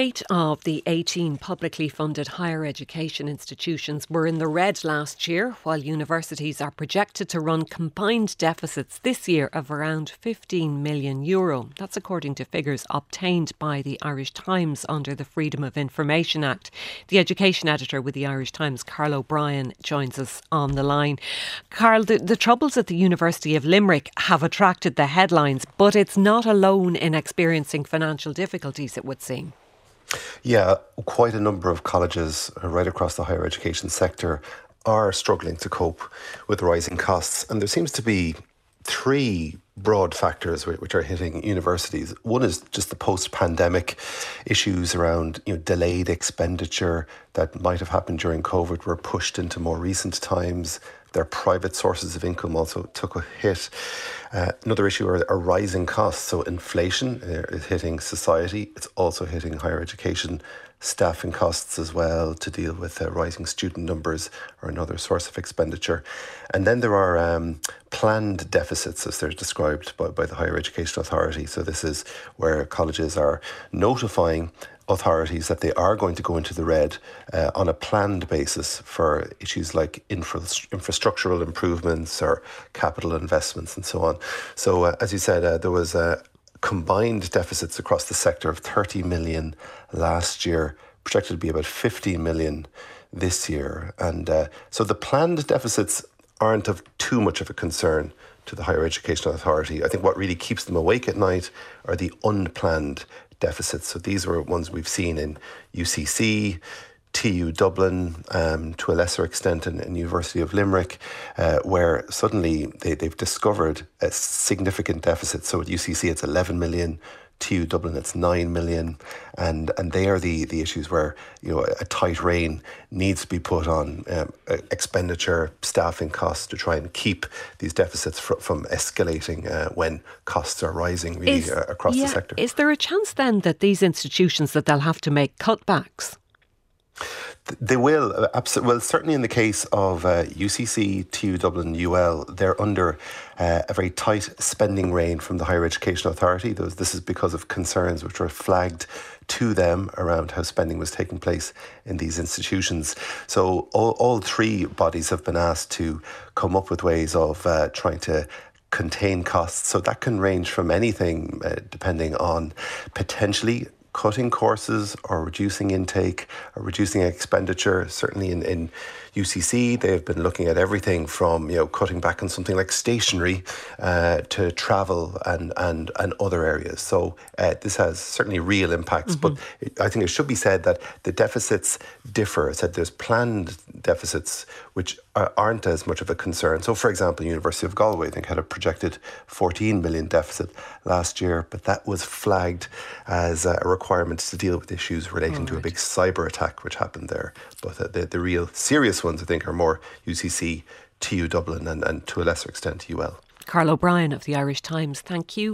8 of the 18 publicly funded higher education institutions were in the red last year, while universities are projected to run combined deficits this year of around €15 million. That's according to figures obtained by the Irish Times under the Freedom of Information Act. The education editor with the Irish Times, Carl O'Brien, joins us on the line. Carl, the troubles at the University of Limerick have attracted the headlines, but it's not alone in experiencing financial difficulties, it would seem. Yeah, quite a number of colleges right across the higher education sector are struggling to cope with rising costs. And there seems to be three broad factors which are hitting universities. One is just the post-pandemic issues around delayed expenditure that might have happened during COVID were pushed into more recent times. Their private sources of income also took a hit. Another issue are rising costs. So inflation is hitting society. It's also hitting higher education staffing costs as well to deal with rising student numbers or another source of expenditure. And then there are planned deficits as they're described by the Higher Education Authority. So this is where colleges are notifying authorities that they are going to go into the red on a planned basis for issues like infrastructural improvements or capital investments and so on. So as you said, there was combined deficits across the sector of 30 million last year, projected to be about 15 million this year. And so the planned deficits aren't of too much of a concern to the Higher Education Authority. I think what really keeps them awake at night are the unplanned deficits. So these were ones we've seen in UCC, TU Dublin, to a lesser extent in University of Limerick, where suddenly they've discovered a significant deficit. So at UCC it's 11 million, TU Dublin it's 9 million, and they are the issues where a tight rein needs to be put on expenditure, staffing costs to try and keep these deficits from escalating when costs are rising across the sector. Is there a chance then that these institutions that they'll have to make cutbacks? They will, absolutely. Well, certainly in the case of UCC, TU Dublin, UL, they're under a very tight spending rein from the Higher Education Authority. This is because of concerns which were flagged to them around how spending was taking place in these institutions. So all three bodies have been asked to come up with ways of trying to contain costs. So that can range from anything depending on potentially cutting courses or reducing intake or reducing expenditure. Certainly in UCC, they've been looking at everything from cutting back on something like stationery to travel and other areas. So this has certainly real impacts. Mm-hmm. But I think it should be said that the deficits differ. I said there's planned deficits which aren't as much of a concern. So, for example, University of Galway, I think, had a projected 14 million deficit last year, but that was flagged as a requirement to deal with issues relating to a big cyber attack which happened there. But the real serious ones, I think, are more UCC, TU Dublin and to a lesser extent UL. Carl O'Brien of the Irish Times, thank you.